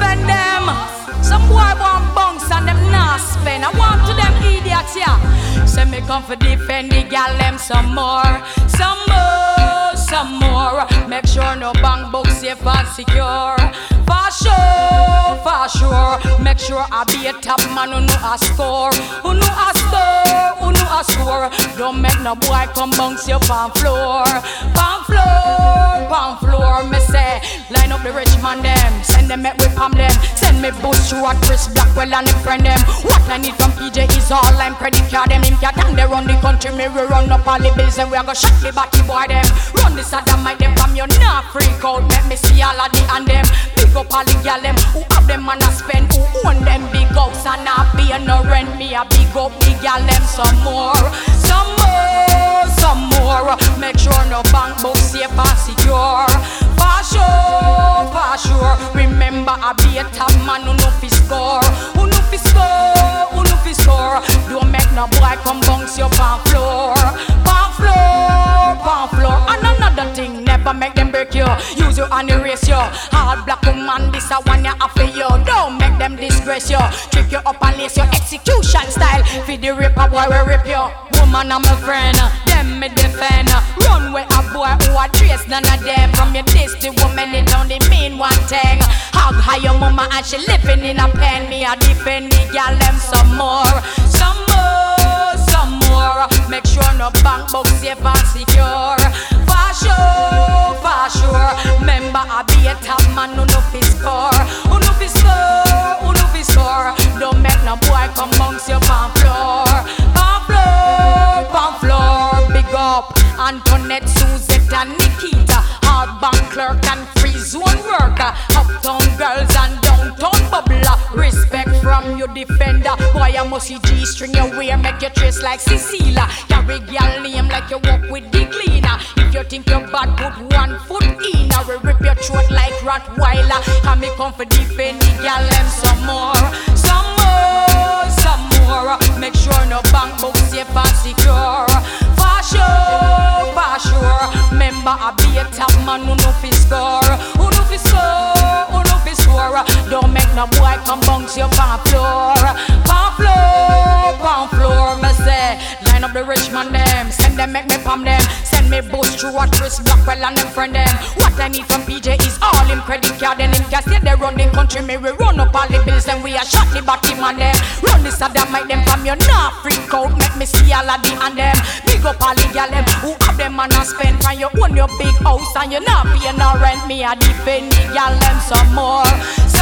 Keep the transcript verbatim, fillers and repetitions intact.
defend them. Some boy want bunks and them not spend. I want to them idiots, yeah. Say me come for defend the gal them some more. Some more, some more. Make sure no bank book safe and secure. For sure, for sure. Make sure I be a top man who know a score. Who know a score, who know a score. Don't make no boy come bounce you on floor. On floor, on floor. Me say, line up the rich man them. Send them make we palm them. Send me boost through at Chris Blackwell and him friend them. What I need from P J is all I'm credit card them. Him cat and they run the country. Me we run up all the bills and we a go shut the body boy them. Run this at them, make them from you not freak out. Make me see all of the and them. Big up all the gal them who have them and I spend. Who own them big house and I pay no rent. Me a big up the gal them some more. Some more, some more. Make sure no bank book safe and secure. For sure, for sure. Remember I be a top man who know fi score. Who know fi score, who know fi score. Don't make no boy come bounce you on floor. On floor, on floor. And another thing, never make them break you. Use your hand erase you. Hard black woman, this a one you after you. Don't make them disgrace you. Trick you up and lace your execution style. Feed the ripper boy will rip you. Woman I'm a friend, them me defend. Run with a boy who a trace none of them. From your this the woman it only mean one thing. Hug high your mama and she living in a pen. Me a defend the gal them some more. Some more, some more. Make sure no bank book safe and secure. For sure, for sure. Remember I be a top man who know fi score. Who know fi score, who know fi score. Don't make no boy come bounce you on floor. On floor, on floor. Big up Antoinette, Suzette and Nikita. Hard bank clerk and free zone worker. Uptown girls and downtown bubbler. Respect from your defender. Boy I must see G-string your wear. Make you trace like Cecilia. Carry girl name like you walk with the cleaner. If you think you're bad, put one foot in. I will rip your throat like Rottweiler. And me come for defend the girl them some more. Some more, some more. Make sure no bank book safe and secure. For sure, for sure. Remember I be a top man who know fi score. Who know fi score, who know fi score. Don't make no boy come bounce you on floor. On floor, on floor. Me say, line up the rich man them. Send them make me palm them. Send me boost through at Chris Blackwell and them friend them. What I need from P J is all him credit card and him gas. Yeah, they run the country. Me we run up all the bills and we a shot the body man them. Run this at them, make them from you not freak out. Make me see all of the and them. Big up all the gal them who have them and a spend. And you own your big house and you not pay no rent. Me a defend the gal them some more.